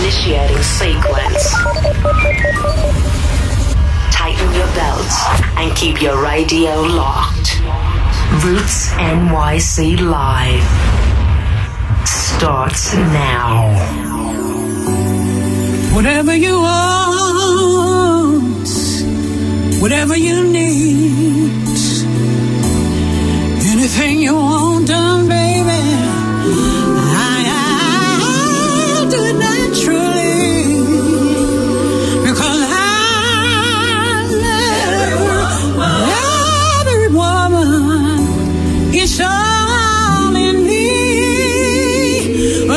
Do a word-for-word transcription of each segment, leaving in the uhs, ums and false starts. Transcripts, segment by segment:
Initiating sequence. Tighten your belts and keep your radio locked. Roots N Y C Live starts now. Whatever you want, whatever you need, anything you want done, baby, I, I'll do it naturally, because I love every woman. It's all in me. Oh,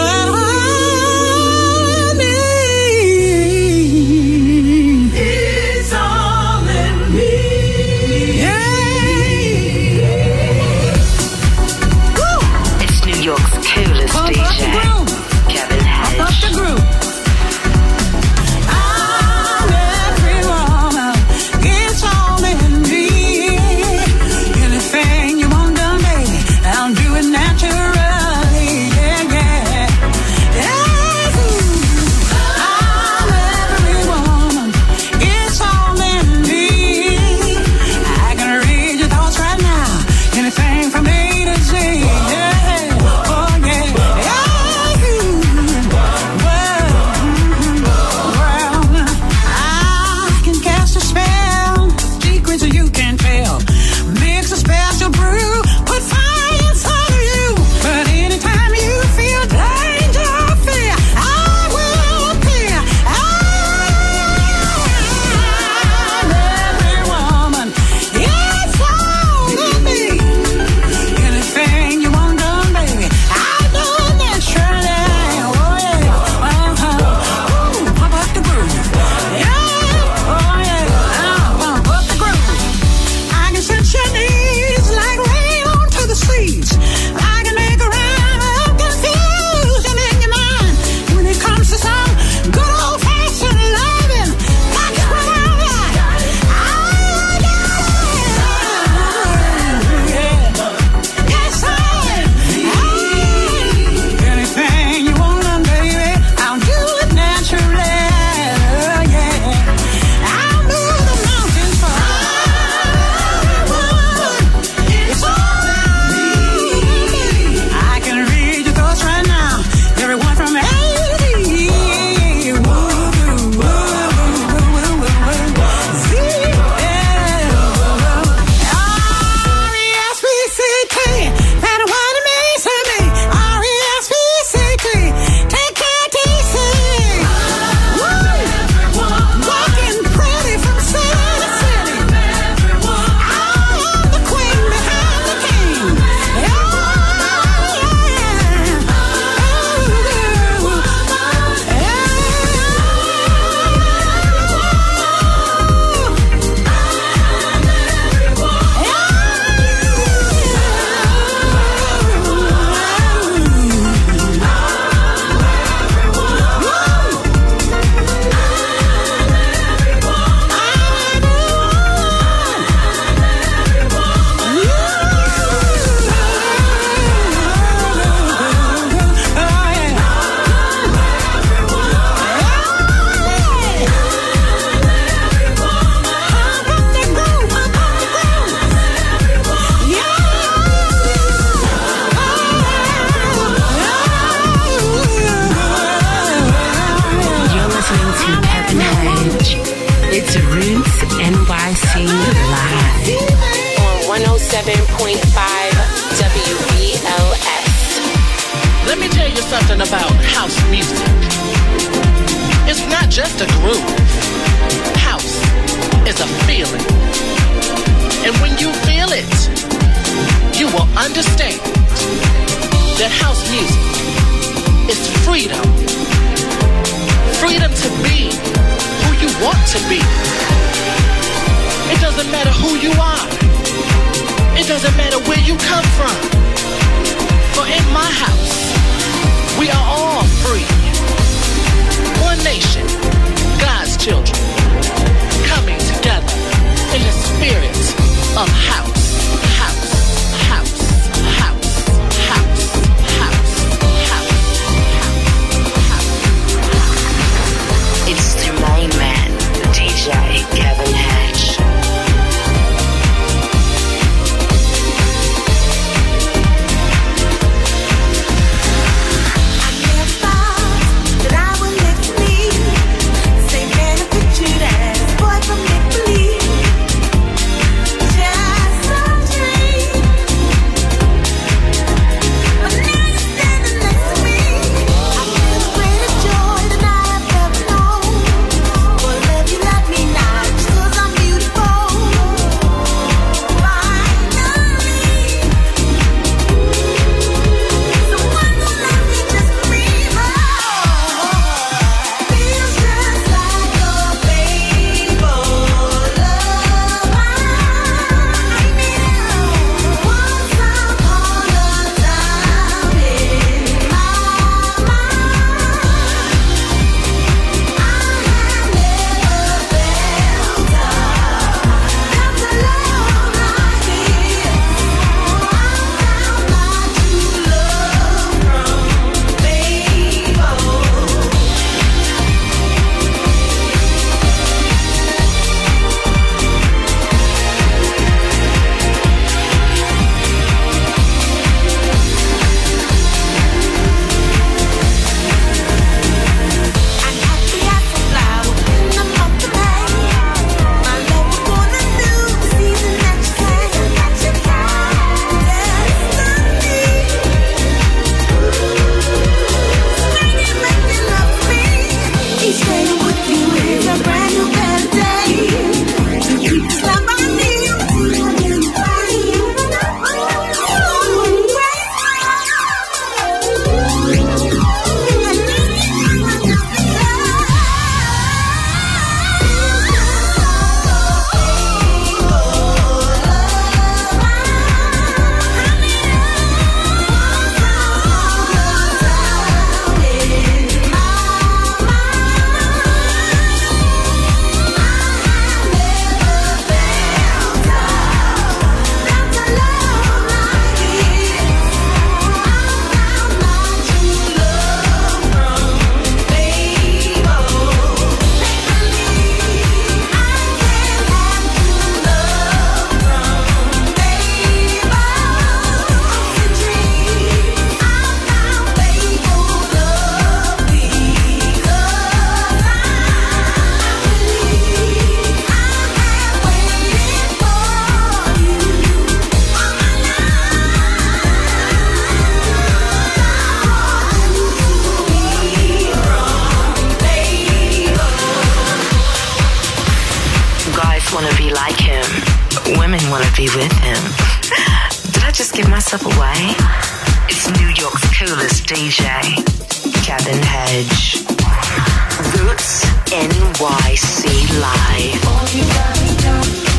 want to be with him. Did I just give myself away? It's New York's coolest D J, Kevin Hedge. Roots N Y C Live. All you gotta know.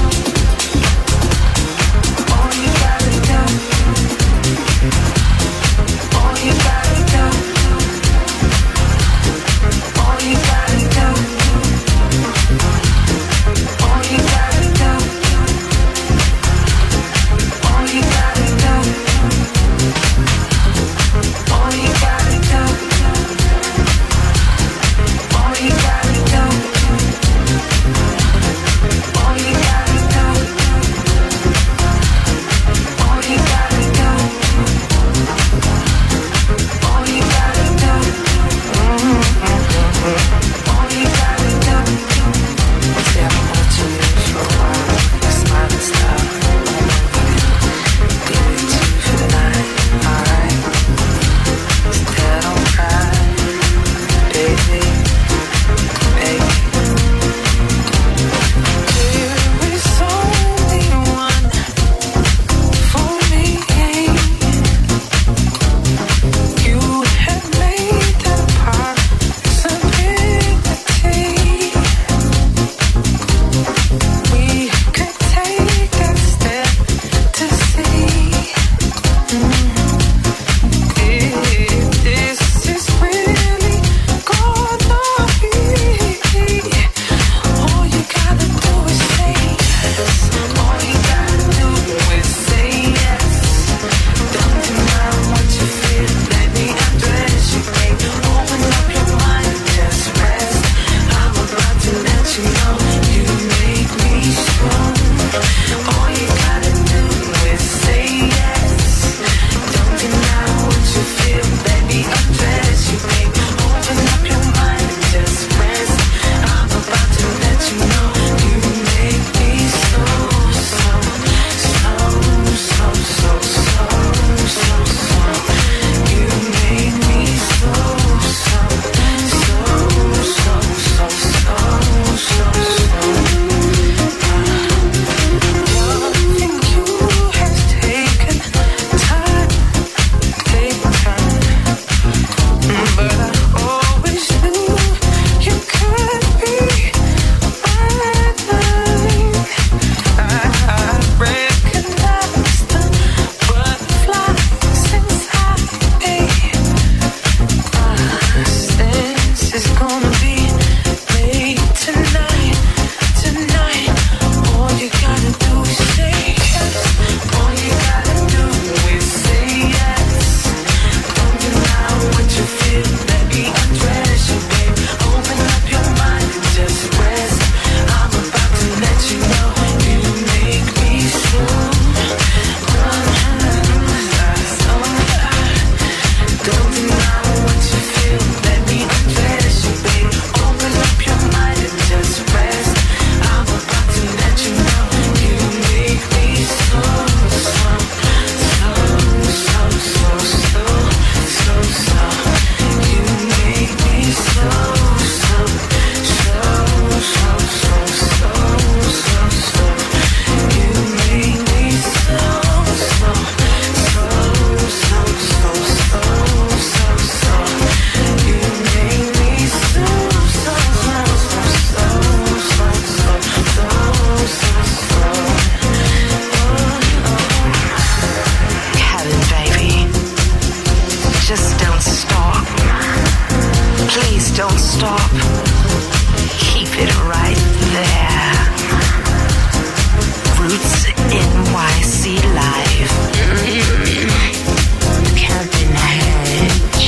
All you gotta know. All you gotta know. All you gotta know. All you gotta know. All you gotta know. All you gotta know. All you gotta know. All you gotta know. All you gotta know. All you gotta know. All you gotta know. See, I've been watching you for a while. Your smile and stuff. Give it to you for the night, alright? Still don't cry, baby, baby. There is only one for me. You have made that part stability. We could take that step to see if this is really gonna be. All you gotta do is say yes. All you gotta do is say yes. Don't deny what you feel. Let me undress you, babe. Open up your mind and just rest. I'm about to let you know you make me strong. All you gotta do is say yes. Don't deny what you feel. Let me undress you, babe. Open up your mind and just rest. I'm about to let you know you make me so, so, so, so, so, so, so, so. You make me so, so, so, so, so, so, so, so. Loving you has taken time, taken time. But I always knew you could be mine. I recognize the butterflies inside me. My sense is gonna be made tonight, tonight. All you gotta do is say yes. All you gotta do is say yes. Don't deny what you feel. Let me undress you, babe. Open up your mind and just rest. I'm about to let you know you make me so. Don't deny what you feel. Let me undress you, babe. Open up your mind and just rest. I'm about to let you know you make me so, so, so, so, so, so, so, so. You make me so, so, so, so, so, so, so, so. You make me so, so, so, so, so, so, so, so. You make me so, so, so, so, so, so, so, so, so. Kevin, baby, just don't stop. Please don't stop. Keep it right there. Roots N Y C Live. Kevin Hedge.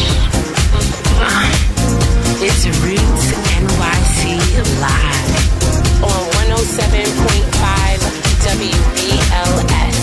It's Roots N Y C Live on one oh seven point five W B L S.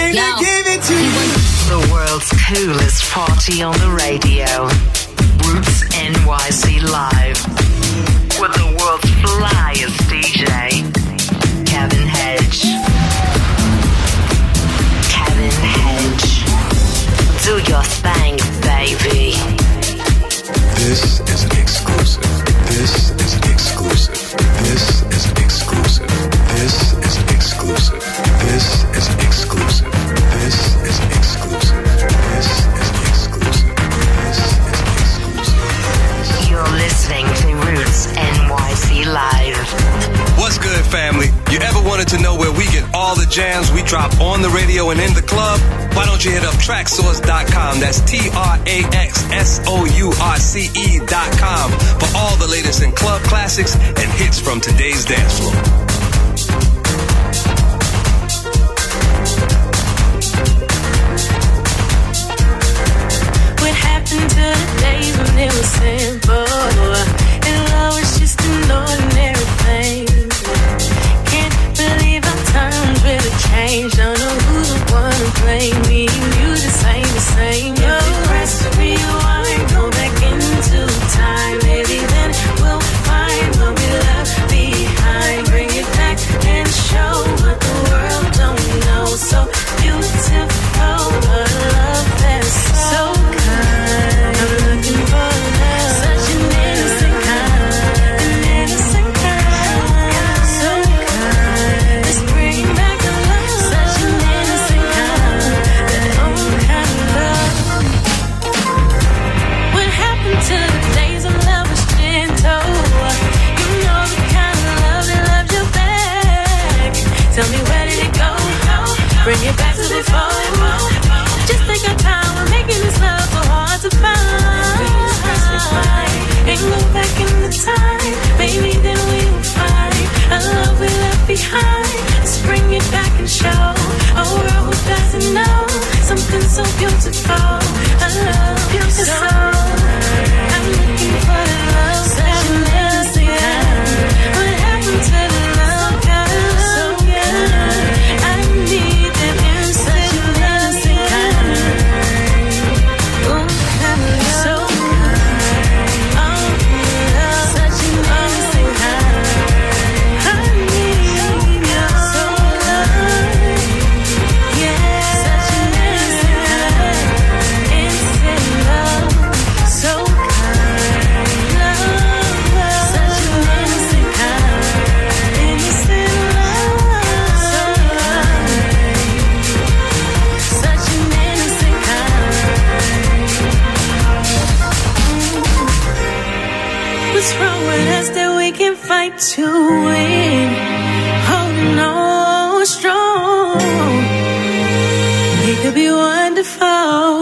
going to give it to you. The world's coolest party on the radio. Roots N Y C Live. With the world's flyest D J. Kevin Hedge. Kevin Hedge. Do your thing, baby. This is an exclusive. This is an exclusive. This is an exclusive. This is an exclusive. This is an exclusive. This is an exclusive. This is an exclusive. This is an exclusive. You're listening to Roots N Y C Live. What's good, family? You ever wanted to know where we get all the jams we drop on the radio and in the club? Why don't you hit up traxsource dot com? That's T R A X S O U R C E dot com for all the latest in club classics and hits from today's dance floor. What happened to the days when it was simple and love was just an ordinary thing? Can't believe how times really changed. Don't know who's the one to blame. Me and you the same, the same. If you press rewind, go back into time, maybe then we'll find what we left behind. Bring it back and show what the world don't know. So beautiful, a love that's so kind. I'm looking for love, such an innocent kind, an innocent kind, so kind. Let's bring back a love, such an innocent kind, that old kind of love. What happened to the days when love was gentle? You know the kind of love that loved you back. Tell me, where did it go? Bring it back to before. Just take our time, we're making this love so hard to find. And go back in the time, maybe then we will find a love we left behind. Let's bring it back and show a world who doesn't know something so beautiful. A love beautiful. I'm looking for the love, such an innocent kind. What happened to the love, God, so good? I need that innocent, innocent kind. Oh, kind of love, so kind. Oh, love, such an innocent kind. I need you so love. Yeah, such an innocent kind. Innocent love, so kind. Love, love, such an innocent kind. Innocent love, so kind. Such an innocent kind. What's wrong with us that we can fight to win? Holding on strong. We could be wonderful.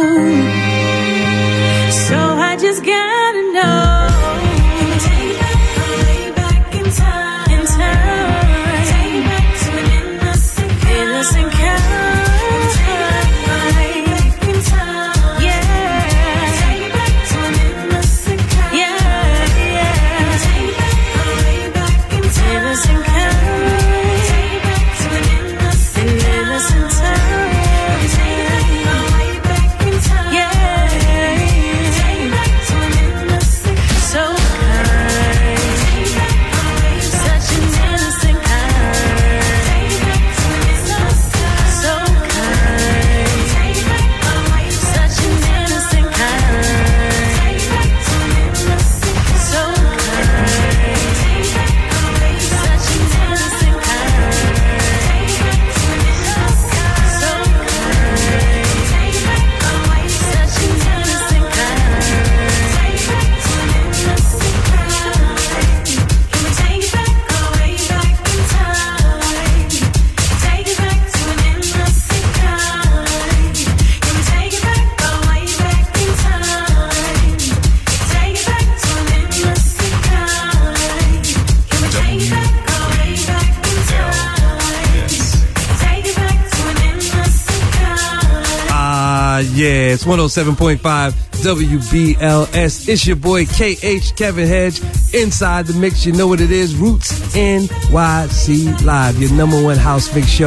So I just gotta know. Can we take it back, way back in time? In time. Take it back to an innocent kind. Innocent kind. Take it back, way back in time. Yeah. Take it back to an innocent kind. Yeah, yeah. Take it back, way back in time. Innocent kind. Take it back to an innocent, an innocent time. Take it back, way back in time. Yeah. Take it back to an innocent, so kind. Take it back, such an innocent kind. Take it back to an innocent, so kind. Take it back, such an innocent kind. Take it back to an innocent, so kind. Take it back, such an innocent kind. Take it back to an innocent, so kind. Take it back, such an innocent kind. Take it back to an innocent kind. Can we take it back, way back in time? Take it back to an innocent kind. Can we take it back, way back in time? Take it back to an innocent kind. Can we take it back, way back in time? Take it back to an innocent kind. Ah, yeah, it's one oh seven point five W B L S. It's your boy K H, Kevin Hedge, inside the mix. You know what it is, Roots N Y C Live, your number one house mix show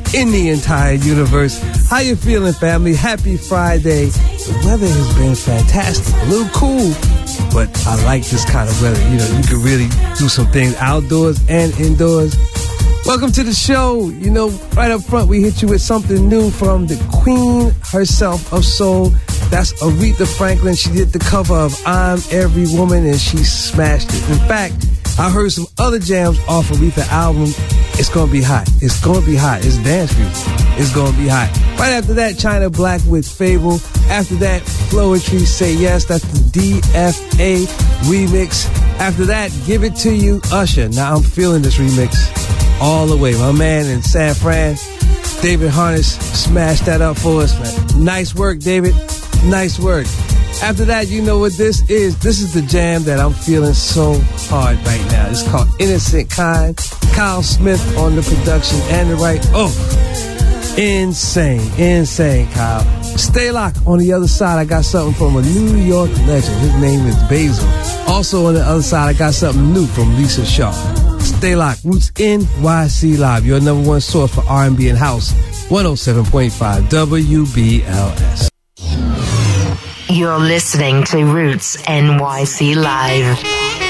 in the entire universe. How you feeling, family? Happy Friday. The weather has been fantastic. A little cool, but I like this kind of weather. You know, you can really do some things outdoors and indoors. Welcome to the show. You know, right up front, we hit you with something new from the queen herself of soul. That's Aretha Franklin. She did the cover of I'm Every Woman, and she smashed it. In fact, I heard some other jams off Aretha album. It's gonna be hot. It's gonna be hot. It's dance music. It's gonna be hot. Right after that, China Black with Fable. After that, Floetry, Say Yes. That's the D F A remix. After that, Give It To You, Usher. Now I'm feeling this remix all the way. My man in San Fran, David Harness, smashed that up for us, man. Nice work, David. Nice work. After that, you know what this is. This is the jam that I'm feeling so hard right now. It's called Innocent Kind. Kyle Smith on the production and the right. Oh, insane. Insane, Kyle. Stay locked. On the other side, I got something from a New York legend. His name is Basil. Also on the other side, I got something new from Lisa Shaw. Stay locked. Roots N Y C Live, your number one source for R and B and house. one oh seven point five W B L S. You're listening to Roots N Y C Live.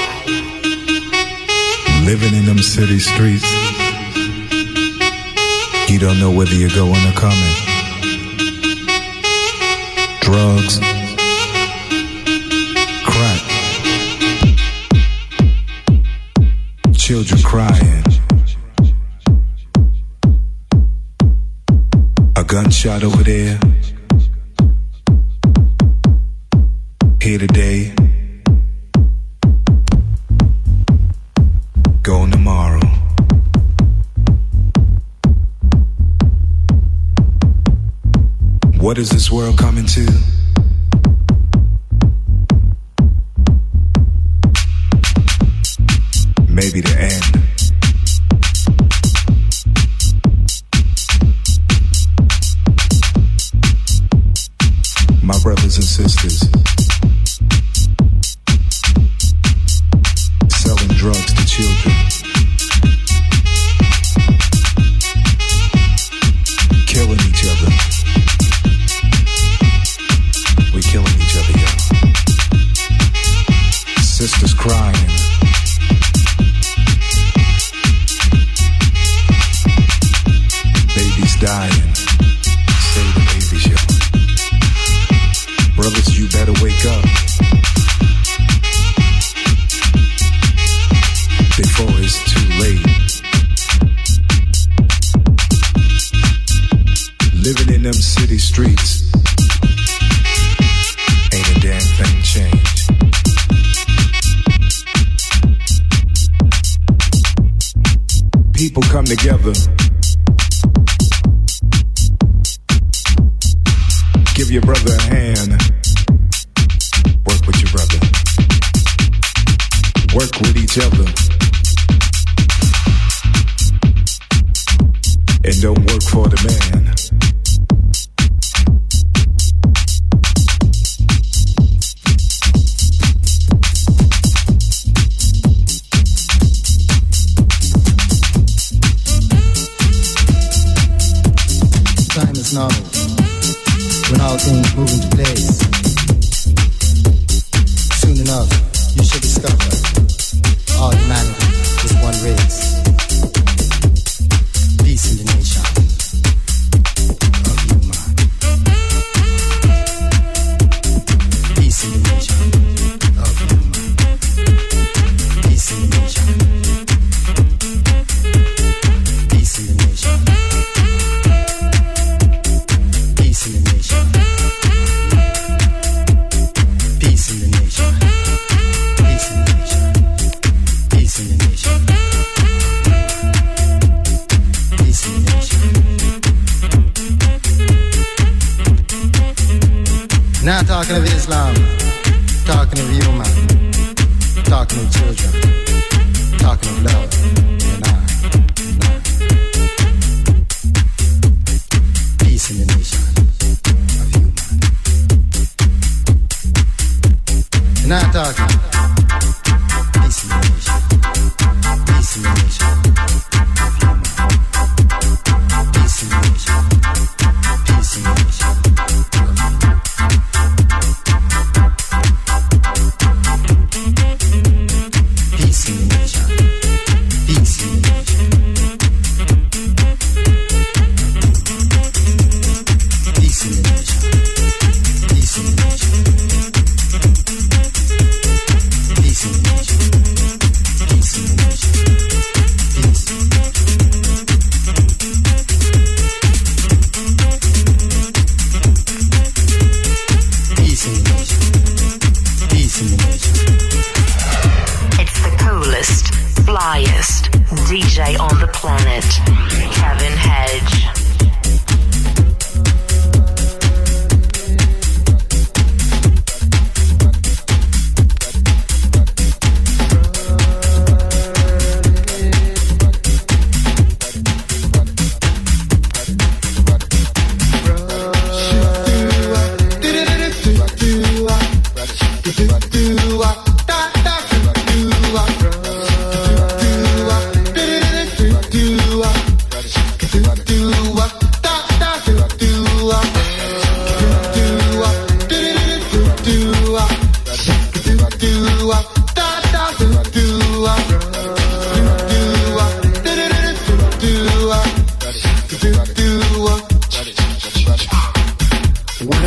Living in them city streets, you don't know whether you're going or coming. Drugs, crack, children crying, a gunshot over there. Here today, gone tomorrow. What is this world coming to? Maybe the end. My brothers and sisters, selling drugs to children, killing each other. We killing each other, y'all. Sisters crying, babies dying. Save the babies, y'all. Brothers, you better wake up before it's too late. Living in them city streets, ain't a damn thing changed. People come together, give your brother a hand, work with your brother, work with each other, and don't work for the man. Time is novel, when all things move into place. Soon enough, you should discover all humanity is one race. Peace in the nation of human. Peace in the nation of human. Peace in the nation. Peace in the nation. Peace in the nation. Peace in the nation. Peace in the nation. Peace in the nation. Peace in the nation. Now talking of Islam, talking of human, talking of children, talking of love. And I, and I. Peace in the nation of human. And I talking peace in the nation, peace in the nation of human, peace in the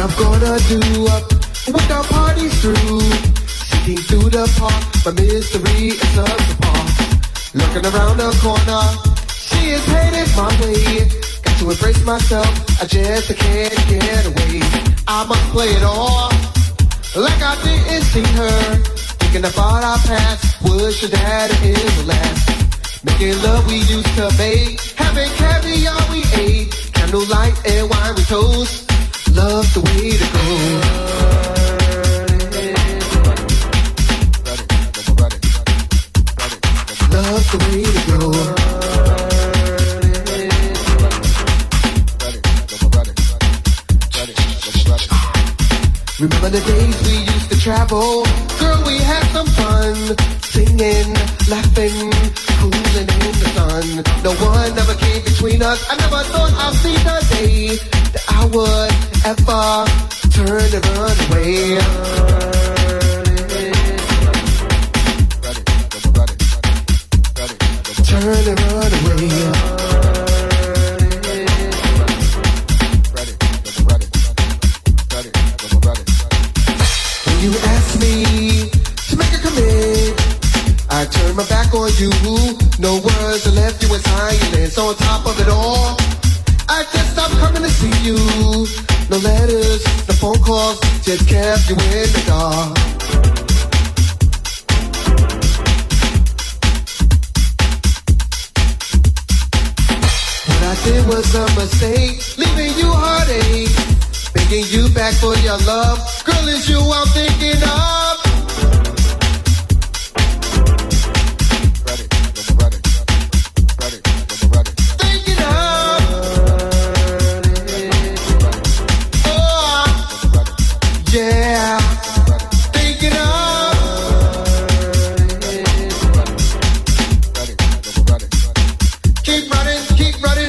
I'm gonna do with our parties through. Sitting through the park, my mystery is up apart. Looking around the corner, she is headed my way. Got to embrace myself, I just can't get away. I must play it off like I didn't see her. Thinking about our past, wish that it will last. Making love we used to make, having caviar we ate, candlelight and wine we toast. Love's the way to go. Love's the way to go. Remember the days we used to travel? Girl, we had some fun. Singing, laughing, cruising in the sun. No one ever came between us. I never thought I'd see the day that I would ever turn and run away. Turn and run away. When you ask me to make a commit, I turn my back on you. No words are left, you in silence. On top of it all, I just stopped coming to see you. No letters, no phone calls, just kept you in the dark. What I did was a mistake, leaving you heartache, begging you back for your love. Girl, it's you I'm thinking of. Yeah, thinking of. Keep running, keep running.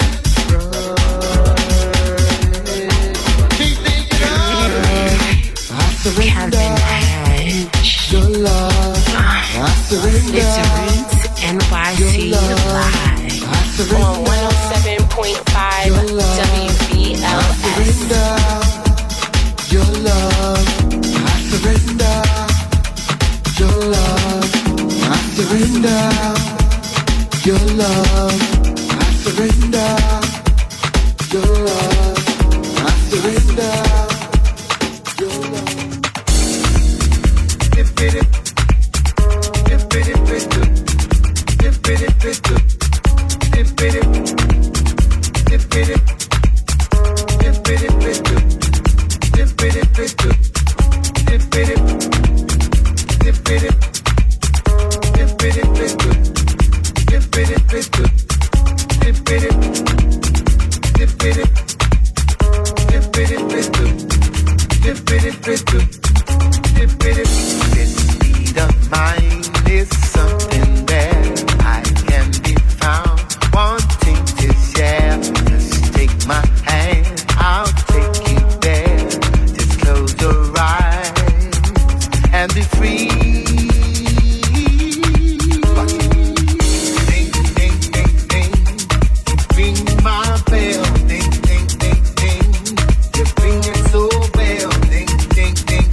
Keep thinking of. I surrender your love. I surrender. It's Roots N Y C Live on one oh seven point five W B L S. Your love, I surrender. Your love, I surrender. Your love, I surrender. Your love, I surrender. Your love. If it, if it, if it, if it, if it, if it, if it, if it, if it. Ding, ding, ding.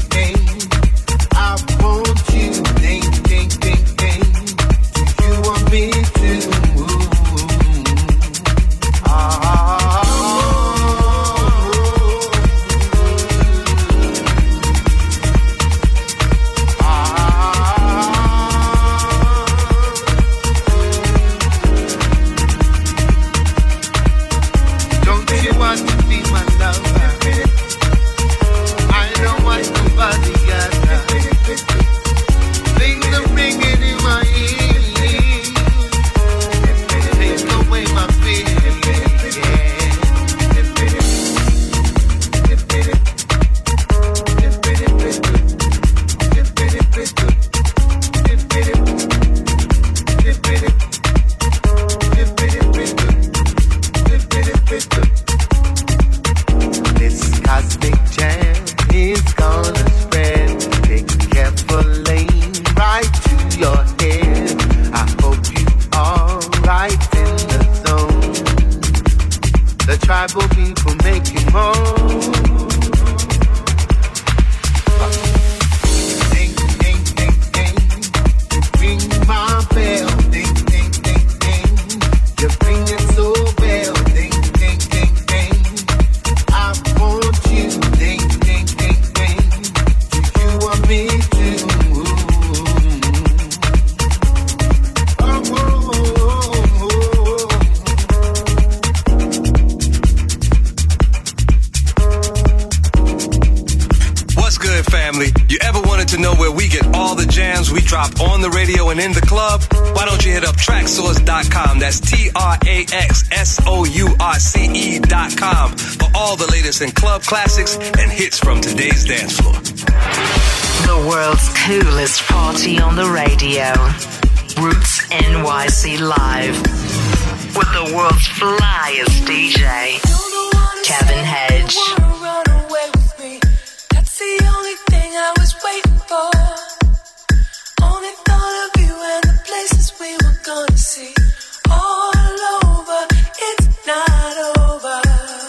family. You ever wanted to know where we get all the jams we drop on the radio and in the club? Why don't you hit up track source dot com? That's T R A X S O U R C E dot com for all the latest in club classics and hits from today's dance floor. The world's coolest party on the radio. Roots N Y C Live. With the world's flyest D J, Kevin Hedge. That's the only thing I was waiting for. Only thought of you and the places we were gonna see. All over, it's not over.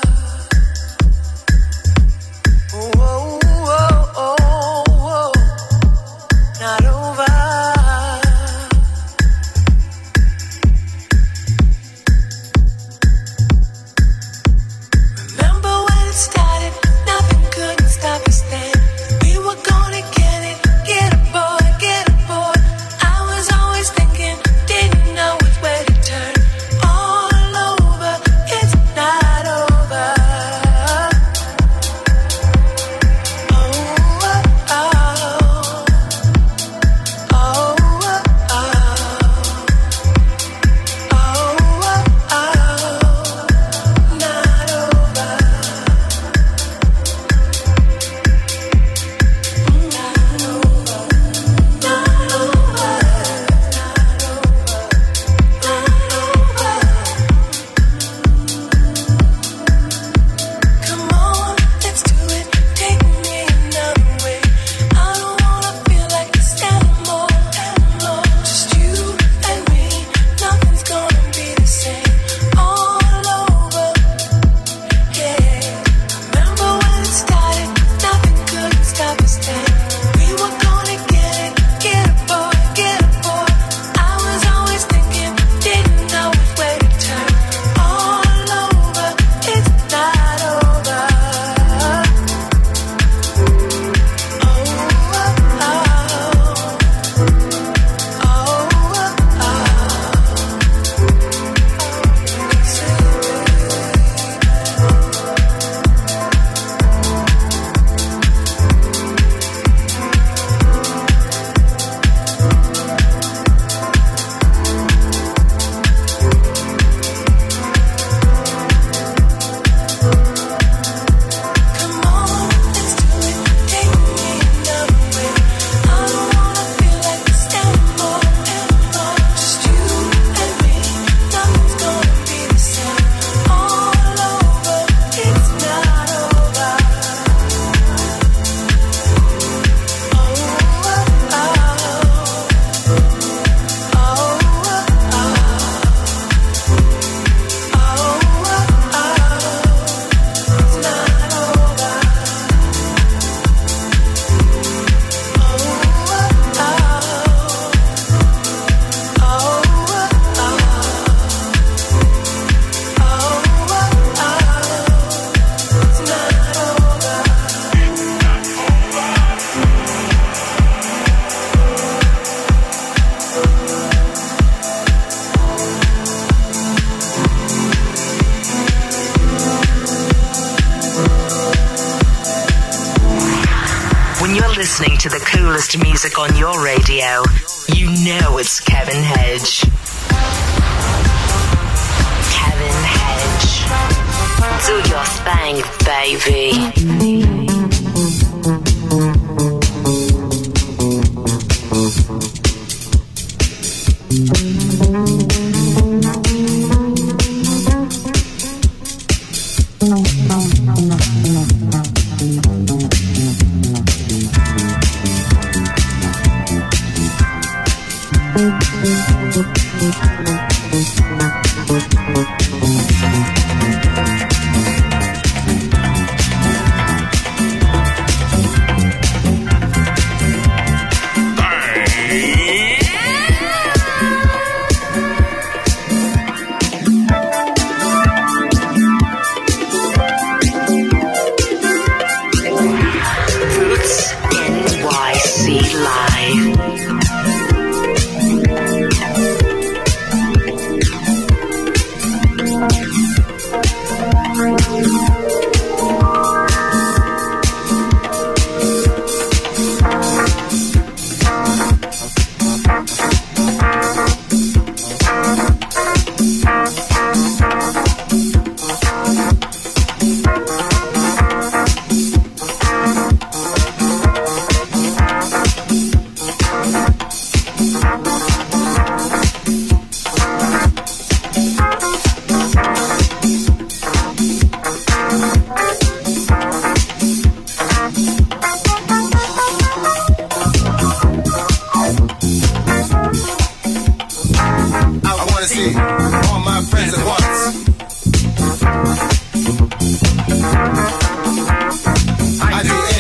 Whoa, whoa, whoa, whoa. Not over. Started, nothing couldn't stop us then. We were gonna get it, get aboard, get aboard. I was always thinking, didn't know which way to turn. All over, it's not over. Oh, oh, oh. Oh, oh, oh. Oh, oh, oh. Not over. Listening to the coolest music on your radio, you know it's Kevin Hedge. Kevin Hedge. Do your thing, baby.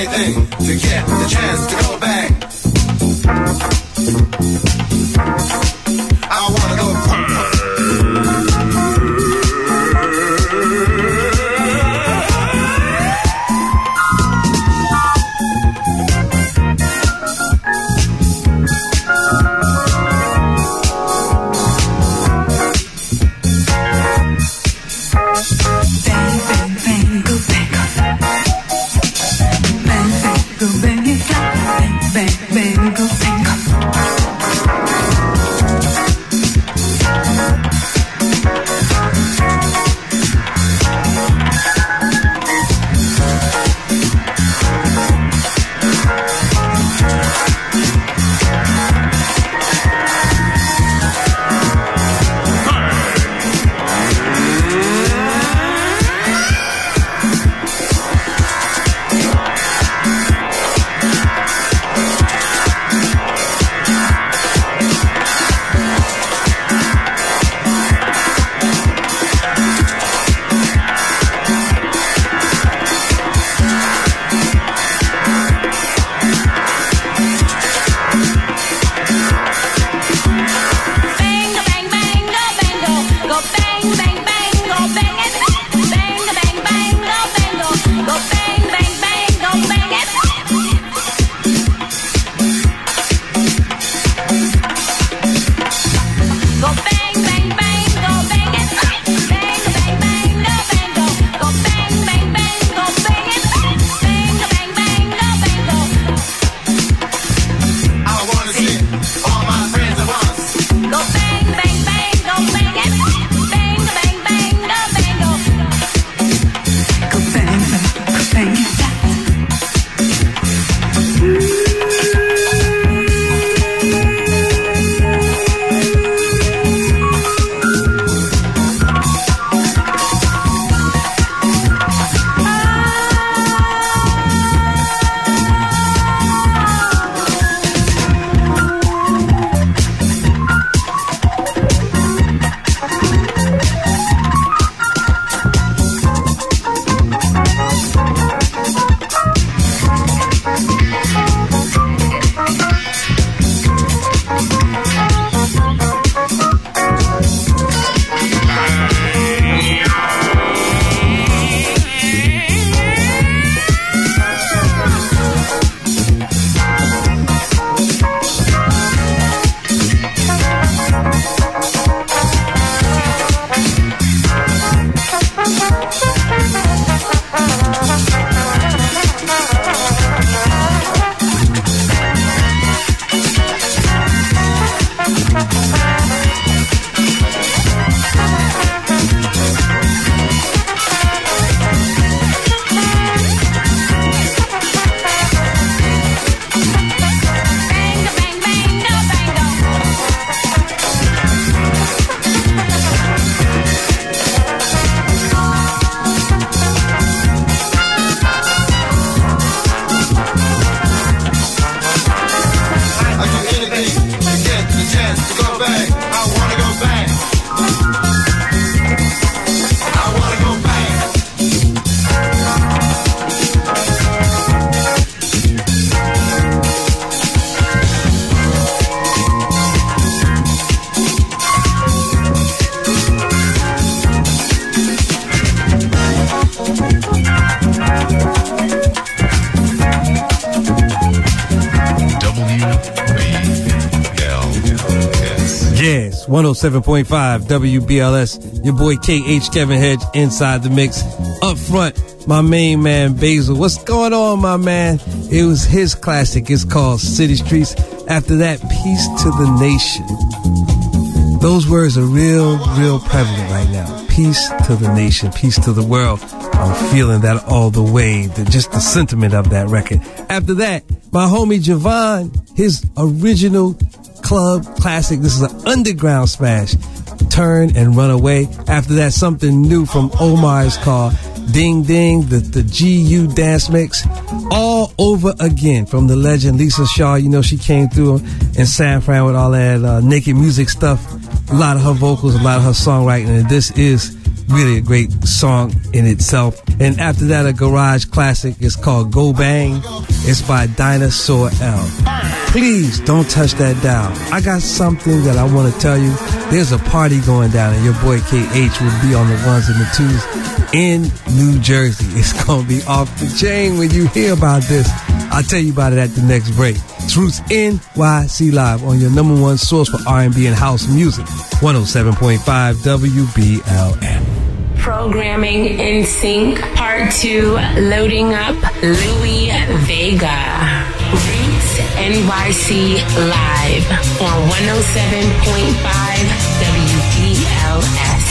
anything to get the chance to go back. I wanna go back. one oh seven point five W B L S. Your boy K H Kevin Hedge inside the mix. Up front, my main man Basil. What's going on, my man? It was his classic. It's called City Streets. After that, Peace to the Nation. Those words are real, real prevalent right now. Peace to the nation, peace to the world. I'm feeling that all the way, the, just the sentiment of that record. After that, my homie Javon, his original club classic. This is an underground smash. Turn and Run Away. After that, something new from Omar's called Ding Ding, the, the G U dance mix. All over again from the legend Lisa Shaw. You know, she came through in San Fran with all that uh, naked music stuff. A lot of her vocals, a lot of her songwriting. And this is really a great song in itself. And after that, a garage classic is called Go Bang. It's by Dinosaur L. Please don't touch that dial. I got something that I want to tell you. There's a party going down, and your boy K H will be on the ones and the twos in New Jersey. It's going to be off the chain when you hear about this. I'll tell you about it at the next break. It's Roots N Y C Live on your number one source for R and B and house music, one oh seven point five W B L M. Programming in sync, part two, loading up Louis Vega. Roots N Y C Live on one oh seven point five W B L S.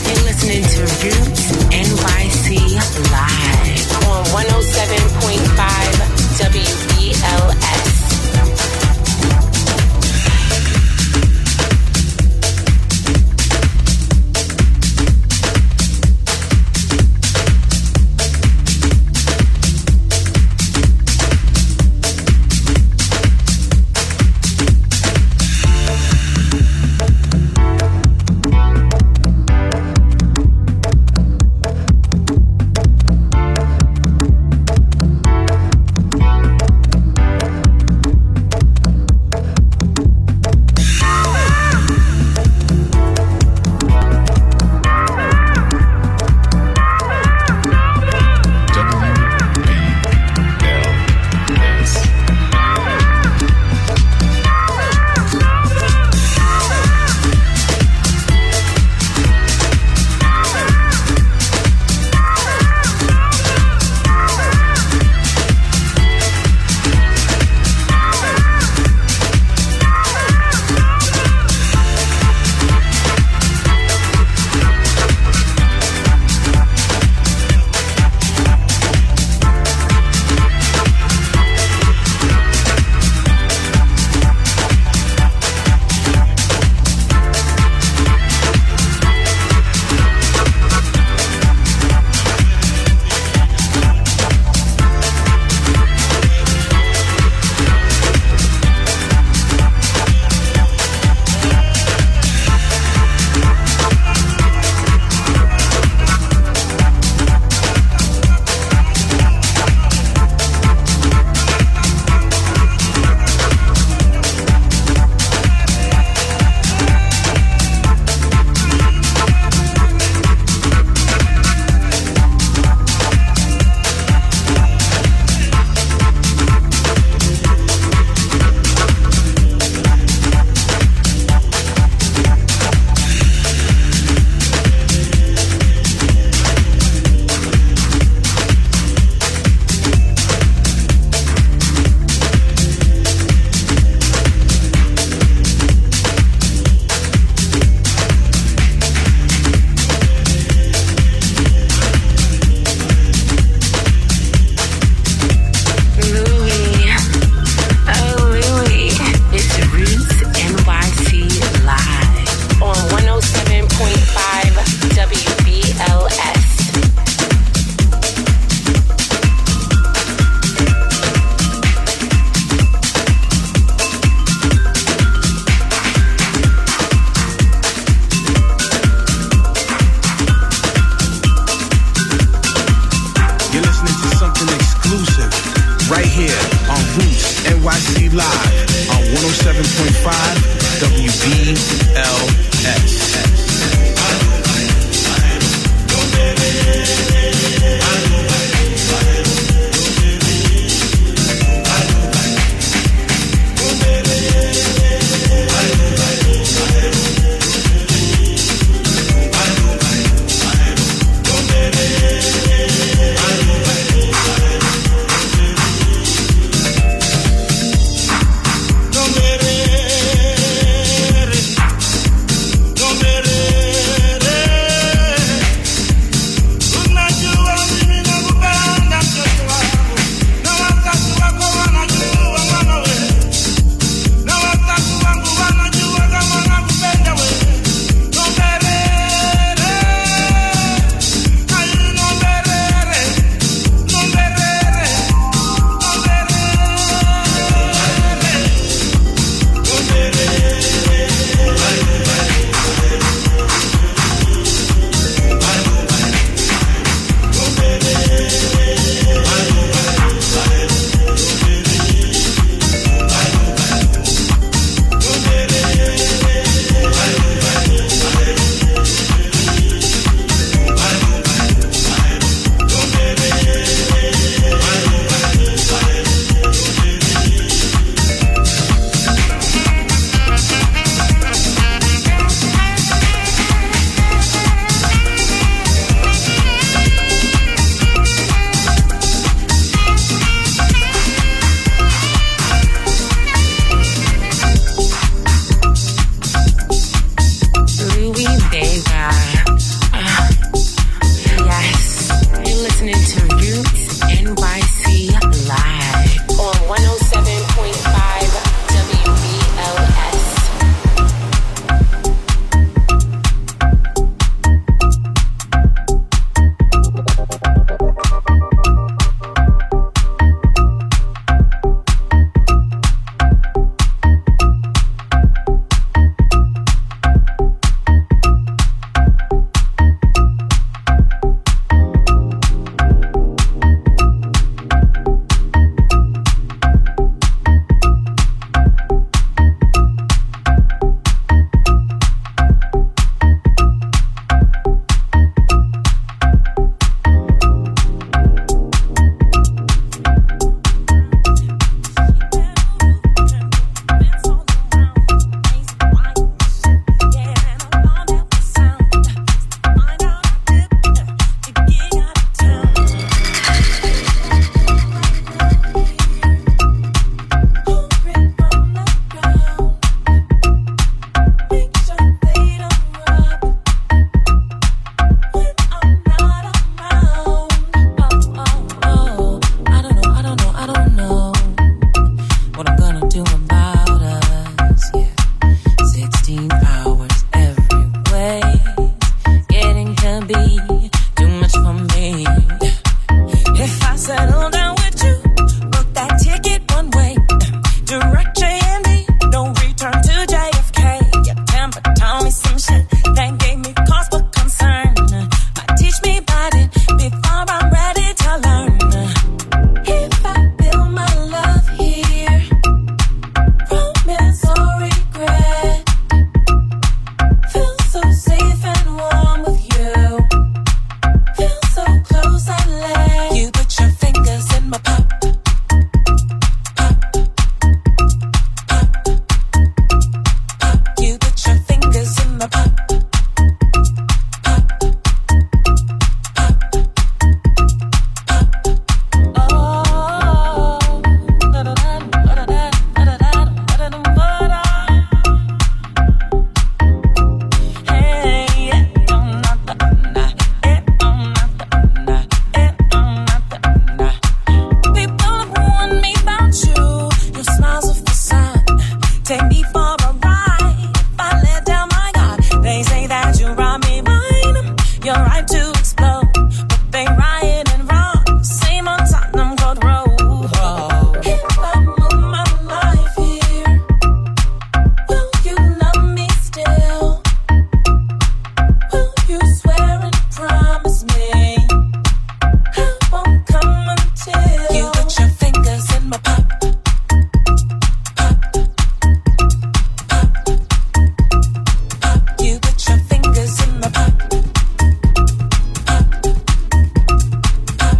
You're listening to Roots N Y C live on one oh seven point five W B L S. too much for me. If I settle down with you, book that ticket one way, direct J and D, don't return to J F K. Your temper told me some shit that gave me cause for concern. Might teach me about it before I'm ready to learn. If I build my love here, promise or regret, feel so safe and warm with you, feel so close and let you put your fingers in my pop, pop, pop, pop, you put your fingers in my pop, pop, pop, pop, oh, da-da-da, da-da-da, da-da-da, da-da-da, hey, don't not the nah, eh, don't not the nah, eh, don't not the nah. People have warned me about you. Your smile's of the sun. Take me for a ride. If I let down my guard, they say that you rob me mine. You're right to explode, but they riot and wrong. Same on Tottenham Court Road. If I move my life here, will you love me still? Will you swear and promise me I won't come until you put your fingers in my pop, pop, pop, pop, you put your fingers in my pop, pop, pop,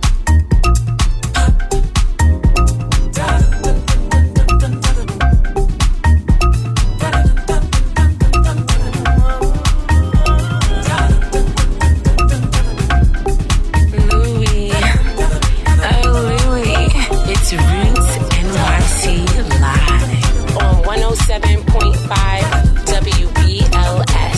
Louis, oh Louis, it's Roots N Y C live on one oh seven point five W B L S.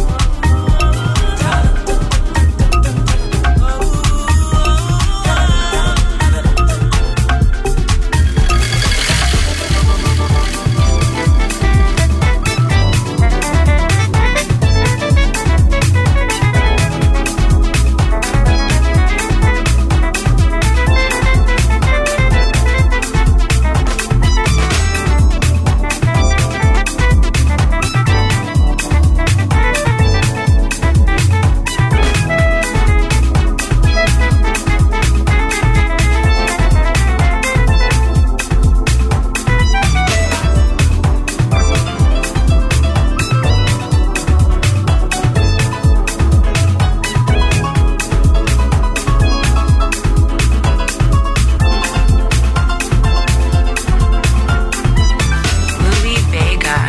Louis Vega.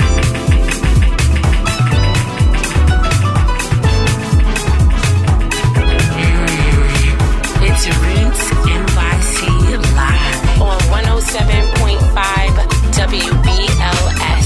Mm, it's Roots N Y C live on one oh seven point five W B L S.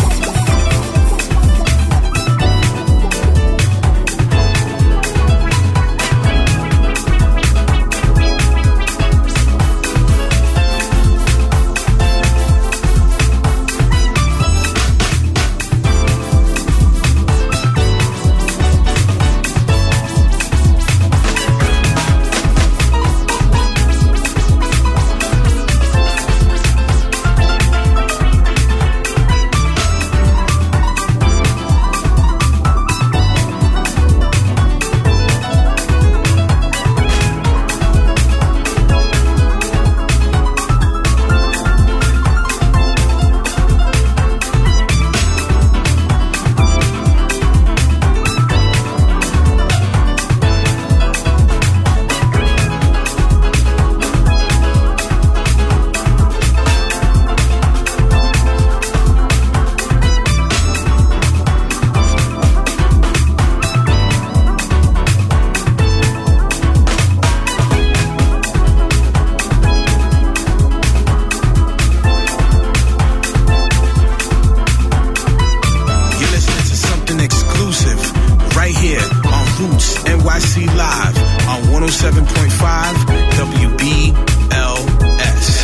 You're listening to something exclusive right here on Roots N Y C Live on one oh seven point five W B L S.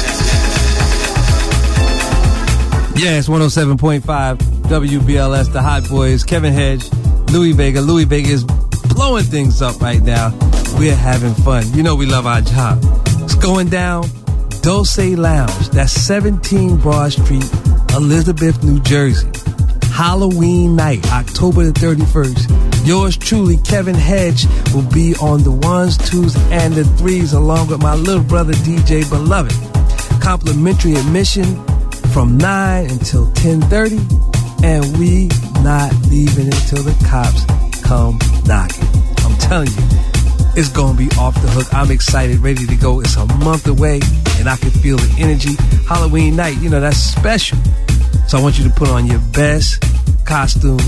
Yeah, it's one oh seven point five W B L S, the Hot Boys, Kevin Hedge, Louis Vega. Louis Vega is blowing things up right now. We're having fun. You know we love our job. It's going down Dulce Lounge. That's seventeen Broad Street, Elizabeth, New Jersey. Halloween night, October the thirty-first. Yours truly, Kevin Hedge, will be on the ones, twos, and the threes along with my little brother D J Beloved. Complimentary admission from nine until ten thirty, and we not leaving until the cops come knocking. I'm telling you, it's gonna be off the hook. I'm excited, ready to go. It's a month away, and I can feel the energy. Halloween night, you know, that's special. So I want you to put on your best costume.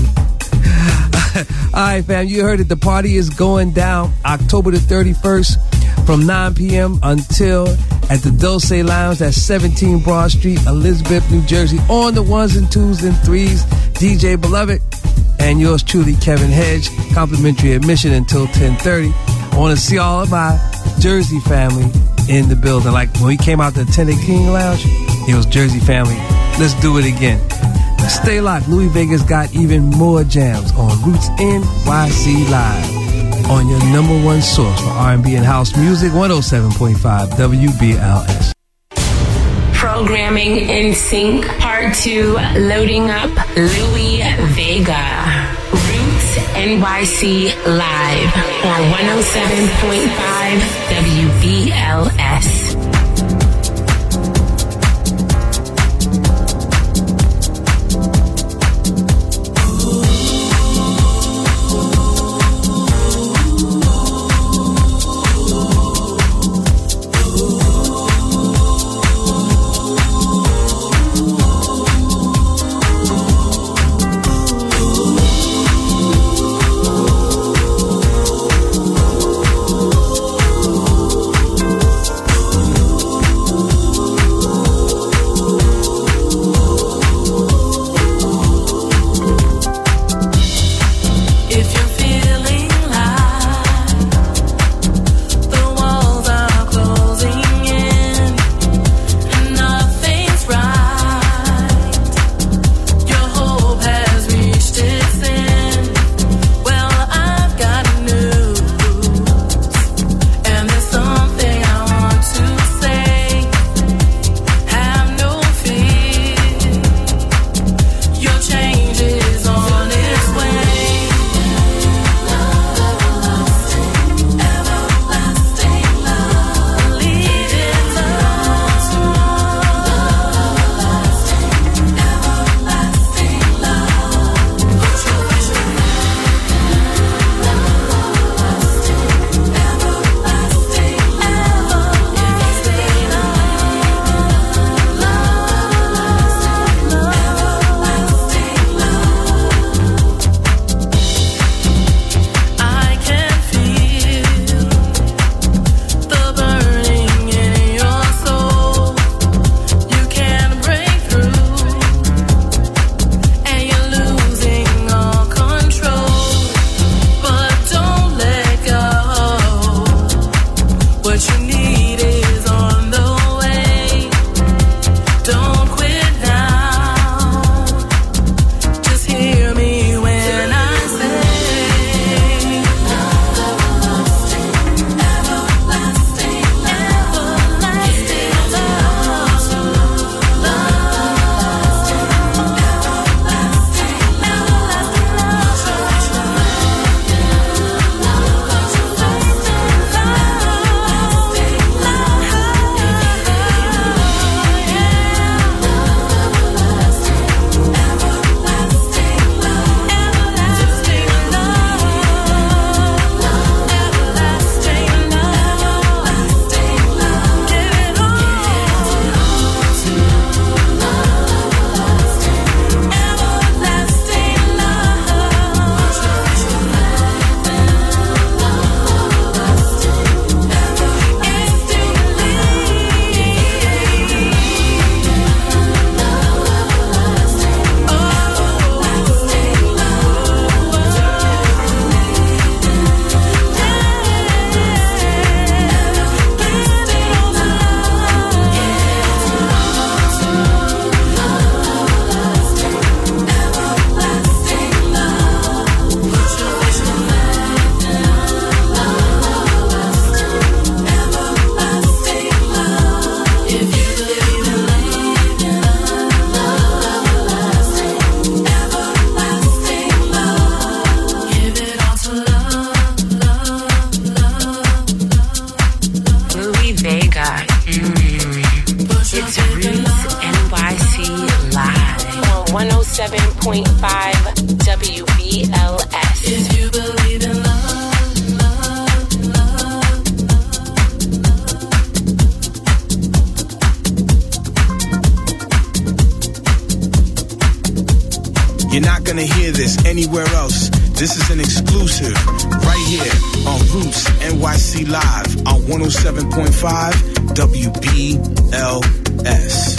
All right, fam, you heard it. The party is going down October the thirty-first from nine p.m. until at the Dulce Lounge at seventeen Broad Street, Elizabeth, New Jersey, on the ones and twos and threes. D J Beloved and yours truly, Kevin Hedge. Complimentary admission until ten thirty. I want to see all of my Jersey family in the building. Like when we came out to Tennant King Lounge, it was Jersey family. Let's do it again. Stay locked. Louis Vegas got even more jams on Roots N Y C Live on your number one source for R and B and house music, one oh seven point five W B L S. Programming in Sync, Part two, loading up Louis Vega. Roots N Y C Live on one oh seven point five W B L S. Ooh. point five W B L S. If you believe in love, love, love, You're not gonna hear this anywhere else. This is an exclusive right here on Roots N Y C Live on one oh seven point five W B L S.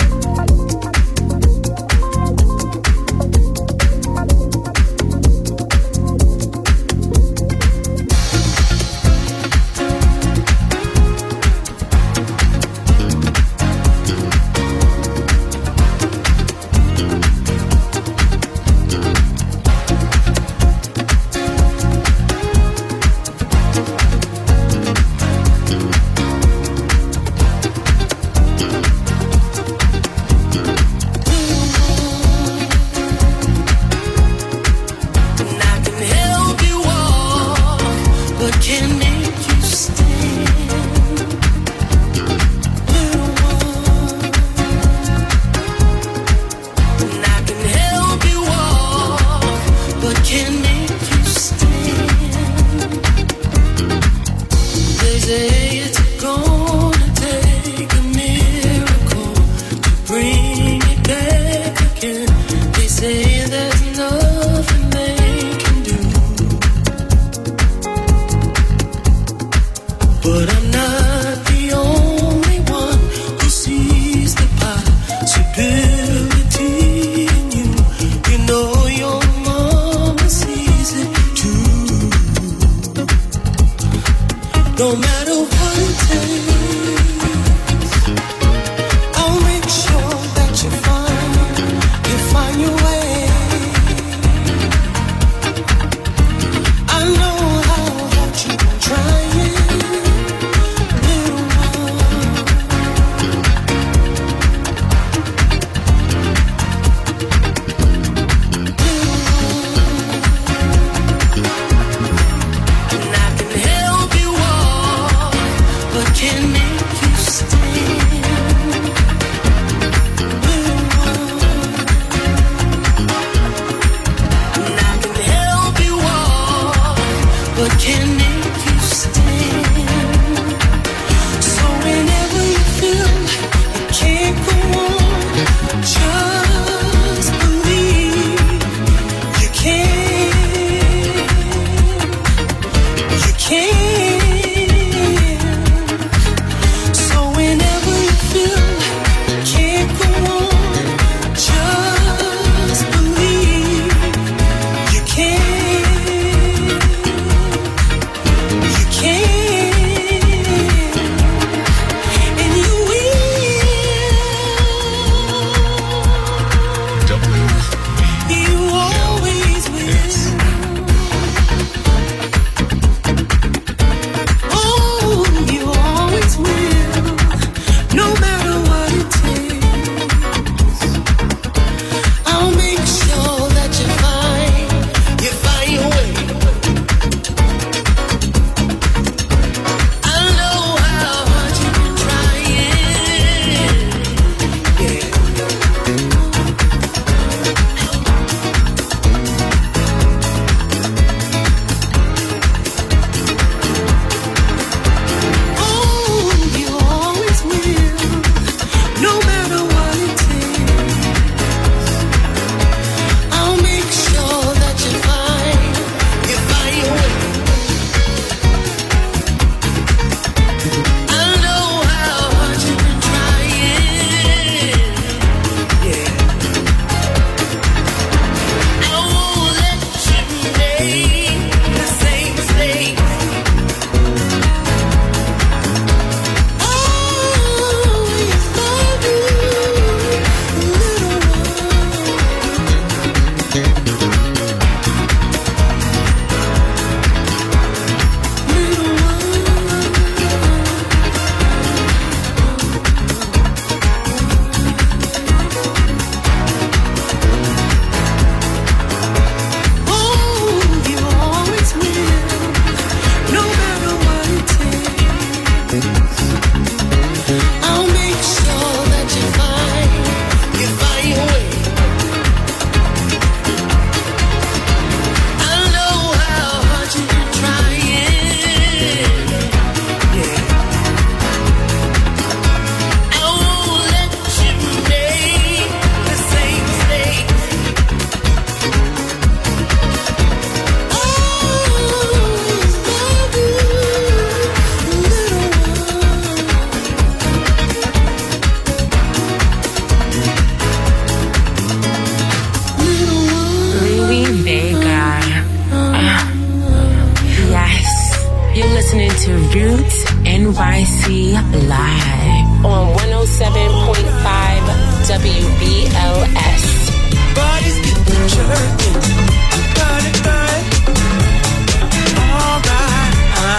listening to Roots N Y C Live on one oh seven point five W B L S. Body's getting jerky. Body, body. All right.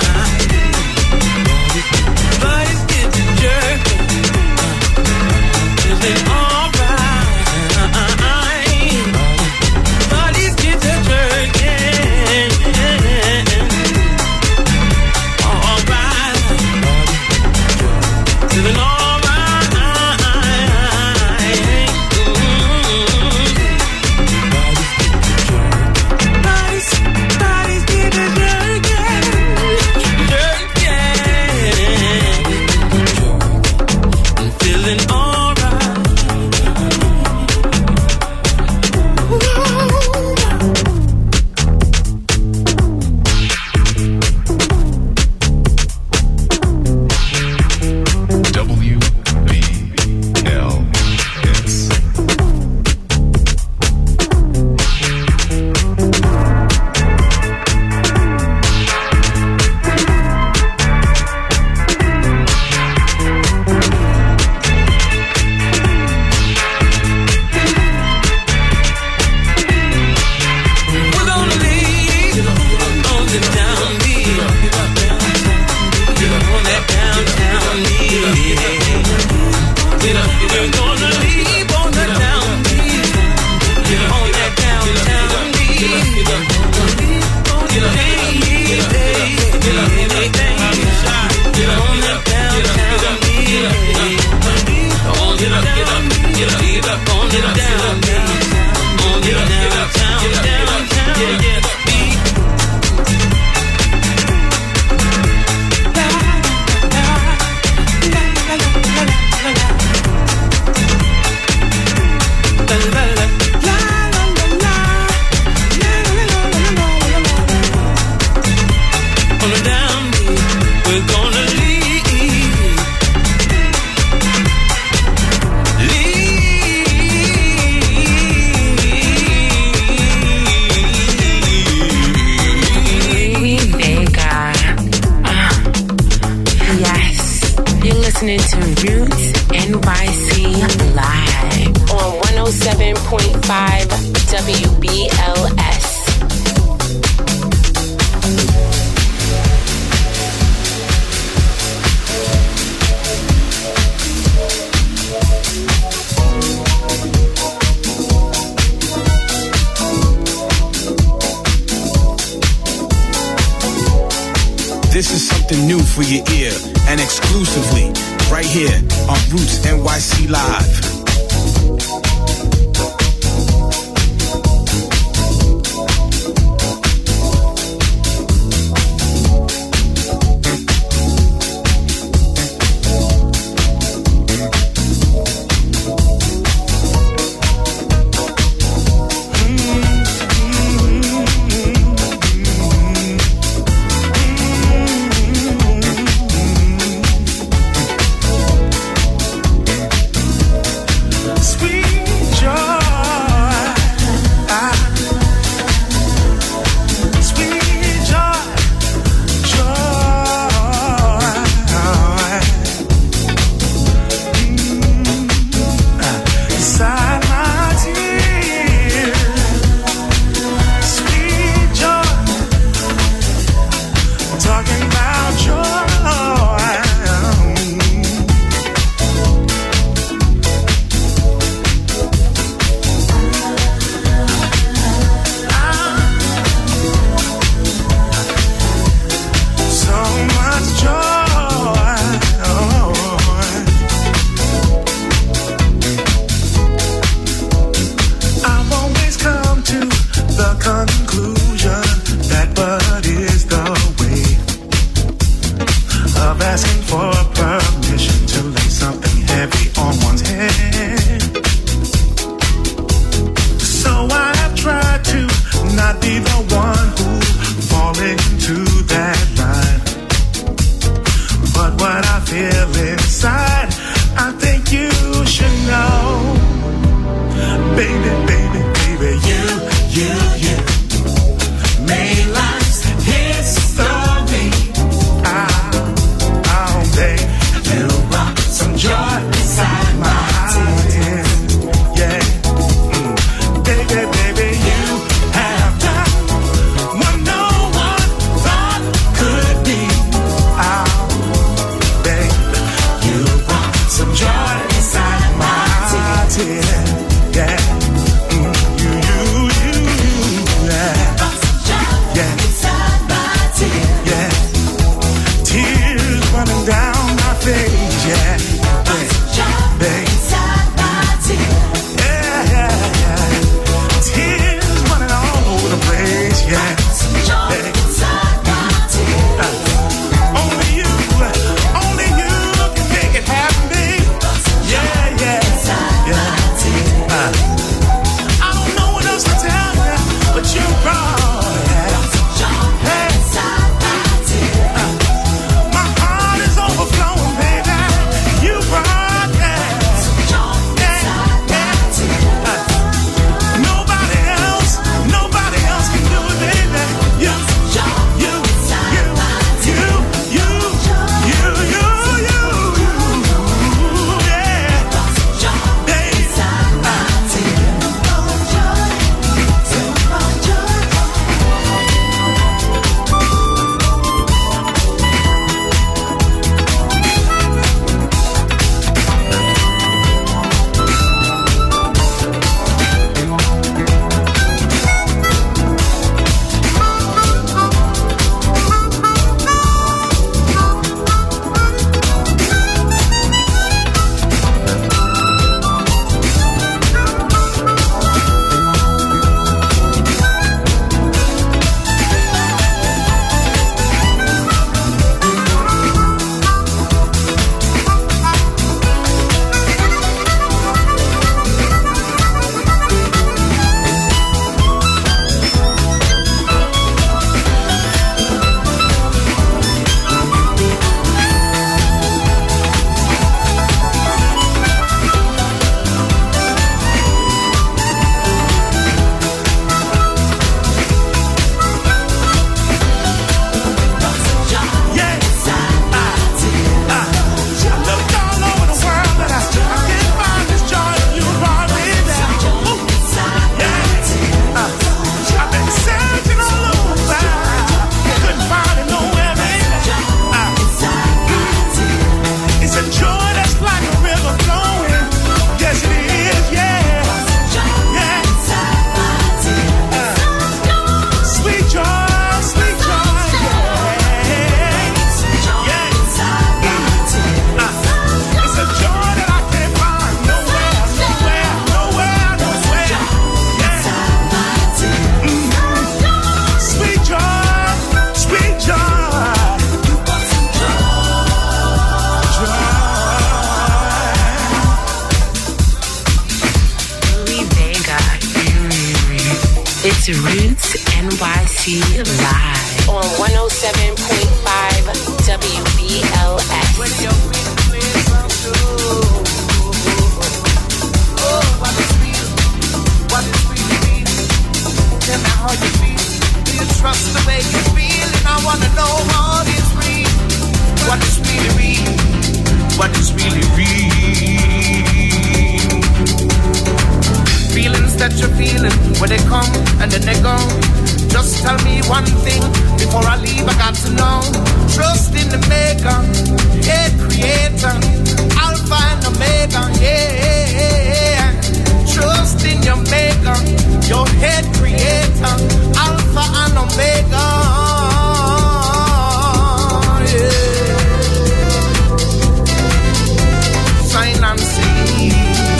Body's getting jerky. Is it all right? Body's getting jerky. All right. Is it all right? This is something new for your ear, and exclusively right here on Roots N Y C Live. Made life's history. I It's Roots N Y C Live on one oh seven point five W B L S. Oh, what is real? What is really real? Tell me how you feel. Do you trust the way you feel? And I wanna know what is real. What is really real? What is really real? Feelings that you're feeling, where they come and then they go. Just tell me one thing before I leave. I got to know. Trust in the Maker, yeah, Creator, Alpha and Omega, yeah. Trust in your Maker, your head Creator, Alpha and Omega, yeah. Sign and see.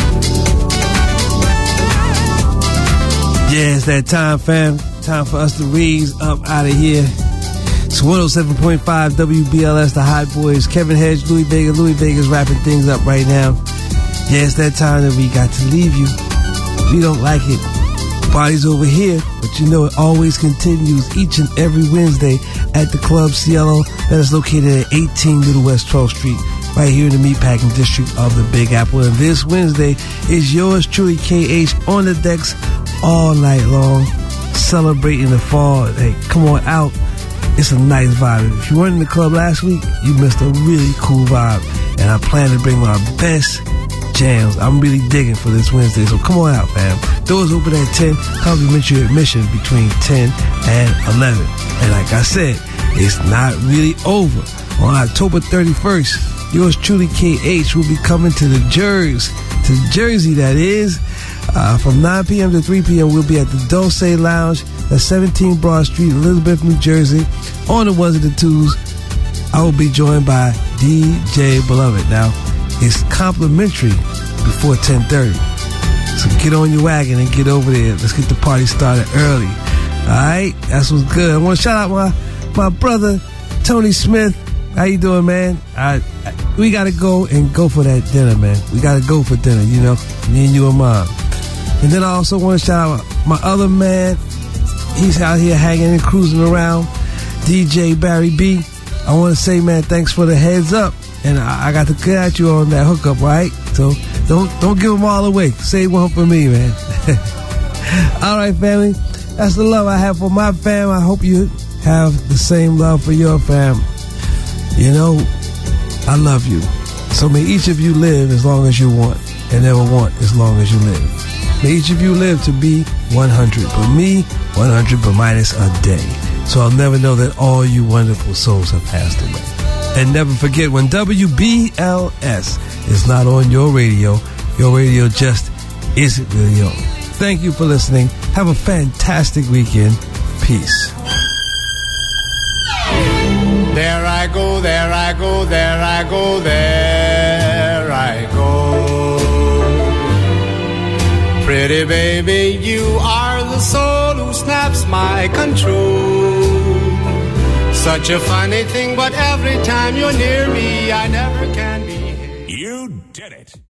Yeah, it's that time, fam. Time for us to raise up out of here. It's one oh seven point five W B L S, the Hot Boys. Kevin Hedge, Louis Vega. Louis Vega's wrapping things up right now. Yeah, it's that time that we got to leave you. We don't like it. Party's over here, but you know it always continues each and every Wednesday at the Club Cielo that is located at eighteen Middle West twelfth Street, right here in the Meatpacking District of the Big Apple. And this Wednesday is yours truly, K H, on the decks all night long, celebrating the fall. Hey, come on out. It's a nice vibe. If you weren't in the club last week, you missed a really cool vibe. And I plan to bring my best jams. I'm really digging for this Wednesday, so come on out, fam. Doors open at ten. Complimentary admission between ten and eleven. And like I said, it's not really over. On October thirty-first, yours truly, K H, will be coming to the Jersey, to Jersey, that is. Uh, from nine p.m. to three p.m. we'll be at the Dulce Lounge at seventeen Broad Street, Elizabeth, New Jersey. On the ones and the twos, I will be joined by D J Beloved. Now, it's complimentary before ten thirty. So get on your wagon and get over there. Let's get the party started early. Alright? That's what's good. I want to shout out my, my brother, Tony Smith. How you doing, man? I, I, we got to go and go for that dinner, man. We got to go for dinner, you know? Me and you and Mom. And then I also want to shout out my other man. He's out here hanging and cruising around, D J Barry B. I want to say, man, thanks for the heads up. And I, I got to get at you on that hookup, right? So don't don't give them all away. Save one for me, man. All right, family. That's the love I have for my fam. I hope you have the same love for your fam. You know, I love you. So may each of you live as long as you want and never want as long as you live. May each of you live to be one hundred, but me, one hundred but minus a day. So I'll never know that all you wonderful souls have passed away. And never forget, when W B L S is not on your radio, your radio just isn't really on. Thank you for listening. Have a fantastic weekend. Peace. There I go, there I go, there I go, there I go. Pretty baby, you are the soul who snaps my control. Such a funny thing, but every time you're near me, I never can be. You did it.